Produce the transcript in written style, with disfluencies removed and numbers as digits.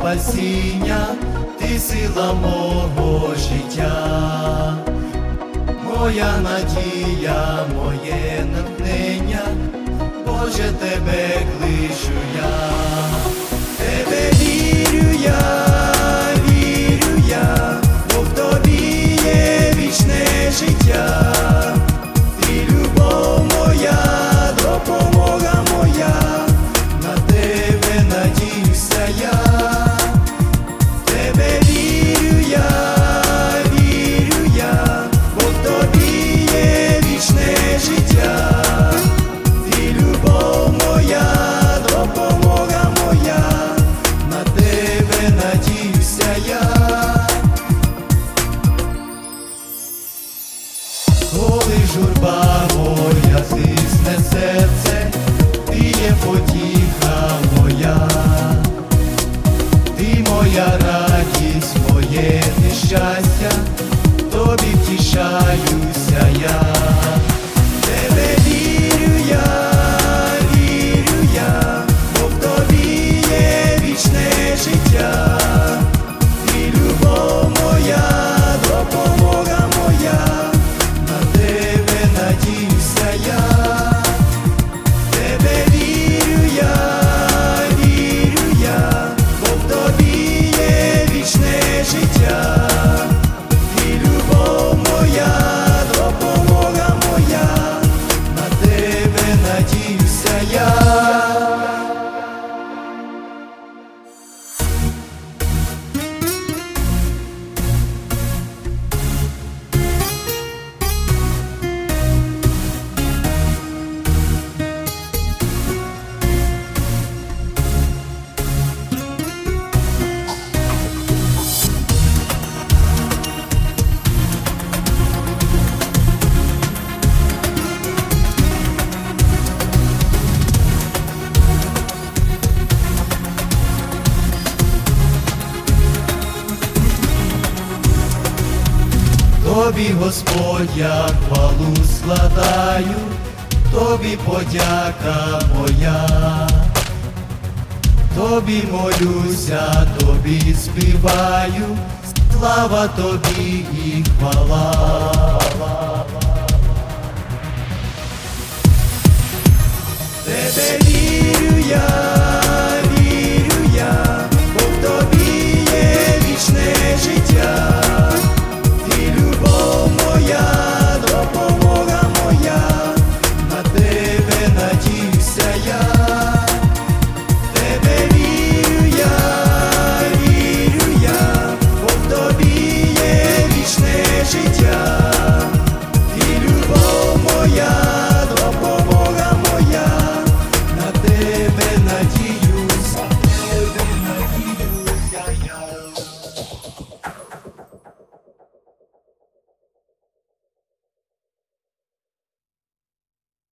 спасіння, ти сила мого життя, моя надія, моє натхнення, Боже, тебе кличу я, тебе вірю я, бо в тобі є вічне життя, ти любов моя, допомога моя, на тебе надіюся я, тебе вірю я, бо в тобі є вічне життя, ти любов моя, допомога моя, на тебе надіюся я. Коли журба моя тисне серце, ти є потіха моя, ти моя радість, моє нещастя, тобі втішаюся я, тебе вірю я, бо в тобі є вічне життя, ти любов моя, допомога моя, на тебе надіюся я, тебе вірю я, бо в тобі є вічне життя, ти любов моя, допомога моя, на тебе надіюся я. Тобі, Господь, я хвалу складаю, тобі подяка моя, тобі молюся, тобі співаю, слава тобі і хвала. Тебе вірю я,